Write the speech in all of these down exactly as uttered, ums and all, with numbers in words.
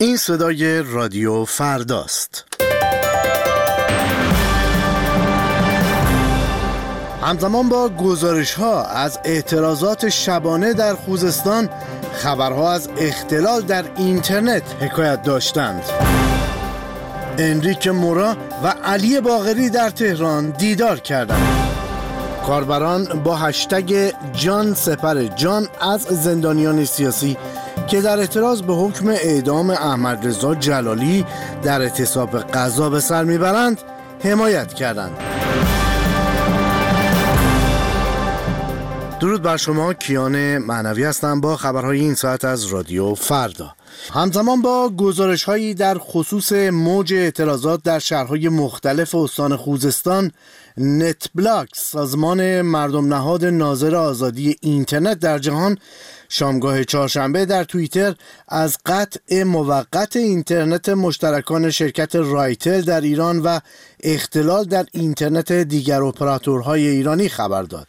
این صدای رادیو فرداست. همزمان با گزارش‌ها از اعتراضات شبانه در خوزستان، خبرها از اختلال در اینترنت حکایت داشتند. انریک مورا و علی باقری در تهران دیدار کردند. کاربران با هشتگ جان سپر جان از زندانیان سیاسی که در اعتراض به حکم اعدام احمدرضا جلالی در اعتصاب غزه به سر میبرند حمایت کردند. درود بر شما، کیان معنوی هستم با خبرهای این ساعت از رادیو فردا. همزمان با گزارش‌هایی در خصوص موج اعتراضات در شهرهای مختلف استان خوزستان، نت بلاک، سازمان مردم نهاد ناظر آزادی اینترنت در جهان، شامگاه چهارشنبه در توییتر از قطع موقت اینترنت مشترکان شرکت رایتل در ایران و اختلال در اینترنت دیگر اپراتورهای ایرانی خبر داد.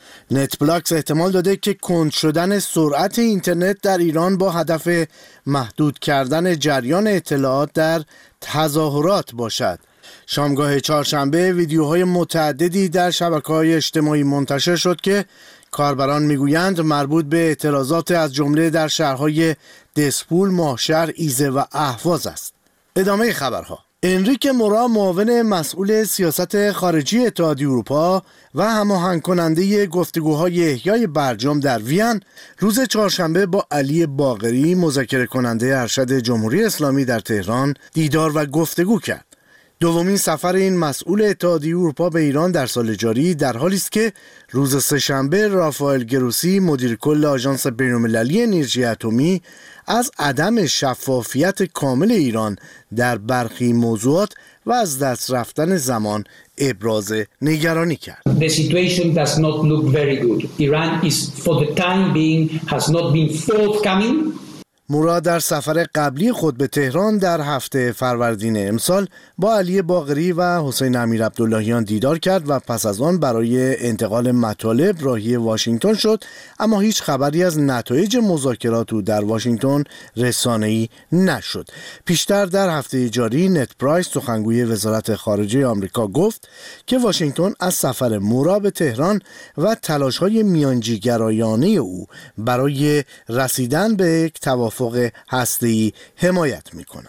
نت بلاکس احتمال داده که کند شدن سرعت اینترنت در ایران با هدف محدود کردن جریان اطلاعات در تظاهرات باشد. شامگاه چهارشنبه ویدیوهای متعددی در شبکه‌های اجتماعی منتشر شد که کاربران میگویند مربوط به اعتراضات از جمله در شهرهای دسپول، ماهشهر، ایزه و اهواز است. ادامه خبرها. انریک مورا، معاون مسئول سیاست خارجی اتحادیه اروپا و هماهنگ کننده گفتگوهای احیای برجام در وین، روز چهارشنبه با علی باقری، مذاکره کننده ارشد جمهوری اسلامی در تهران، دیدار و گفتگو کرد. دومین سفر این مسئول اتحادیه اروپا به ایران در سال جاری در حالی است که روز سه‌شنبه رافائل گروسی، مدیر کل آژانس بین‌المللی انرژی اتمی، از عدم شفافیت کامل ایران در برخی موضوعات و از دست رفتن زمان ابراز نگرانی کرد. The situation does not look very good. Iran is for the time being has not been forthcoming. مورا در سفر قبلی خود به تهران در هفته فروردین امسال با علی باقری و حسین امیرعبداللهیان دیدار کرد و پس از آن برای انتقال مطالب راهی واشنگتن شد، اما هیچ خبری از نتایج مذاکرات او در واشنگتن رسانه‌ای نشد. پیشتر در هفته جاری نت پرایس، سخنگوی وزارت خارجه آمریکا، گفت که واشنگتن از سفر مورا به تهران و تلاش‌های میانجیگرایانه او برای رسیدن به یک توافق توافق هسته‌ای حمایت می‌کند.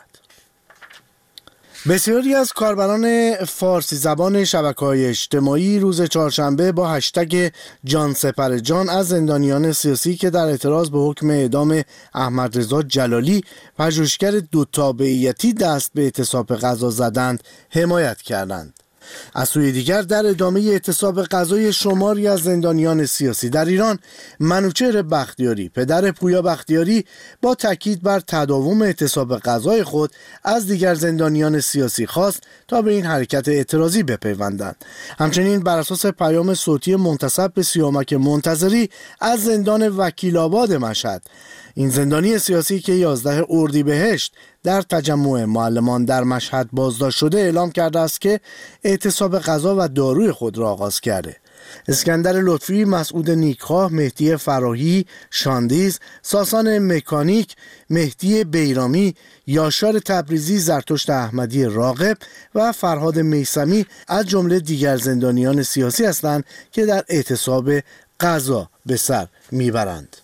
بسیاری از کاربران فارسی زبان شبکه‌های اجتماعی روز چهارشنبه با هشتگ جان سپر جان از زندانیان سیاسی که در اعتراض به حکم اعدام احمدرضا جلالی پژوهشگر دو تابعیتی دست به اعتصاب غذا زدند حمایت کردند. از سوی دیگر در ادامه اعتصاب غذای شماری از زندانیان سیاسی در ایران، منوچهر بختیاری، پدر پویا بختیاری، با تاکید بر تداوم اعتصاب غذای خود از دیگر زندانیان سیاسی خواست تا به این حرکت اعتراضی بپیوندند. همچنین بر اساس پیام صوتی منتسب به سیامک منتظری از زندان وکیل آباد مشهد، این زندانی سیاسی که یازده اردیبهشت در تجمع معلمان در مشهد بازداشت شده اعلام کرده است که اعتصاب غذا و داروی خود را آغاز کرده. اسکندر لطفی، مسعود نیکخواه، مهدی فراهی، شاندیز، ساسان مکانیک، مهدی بیرامی، یاشار تبریزی، زرتشت احمدی راغب و فرهاد میثمی از جمله دیگر زندانیان سیاسی هستند که در اعتصاب غذا به سر میبرند.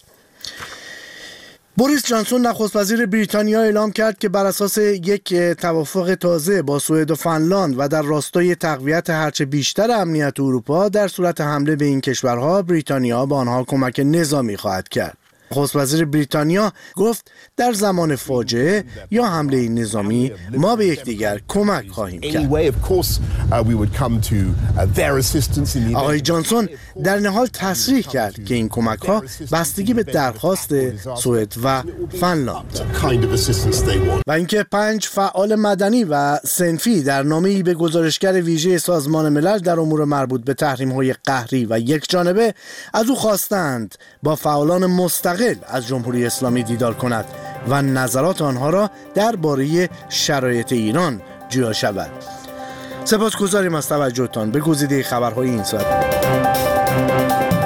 بوریس جانسون، نخست وزیر بریتانیا، اعلام کرد که بر اساس یک توافق تازه با سوئد و فنلاند و در راستای تقویت هرچه بیشتر امنیت اروپا در صورت حمله به این کشورها، بریتانیا به آنها کمک نظامی خواهد کرد. نخست وزیر بریتانیا گفت در زمان فاجعه یا حمله نظامی ما به یکدیگر کمک خواهیم کرد. آقای جانسون در نهایت تصریح کرد که این کمک ها بستگی به درخواست سوئد و فنلاند و اینکه پنج فعال مدنی و صنفی در نامه‌ای به گزارشگر ویژه سازمان ملل در امور مربوط به تحریم‌های قهری و یک جانبه از او خواستند با فعالان مستقل از جمهوری اسلامی دیدار کند و نظرات آنها را درباره شرایط ایران جویا شود. سپاسگزاریم از توجهتان به گزیده خبرهای این ساعت.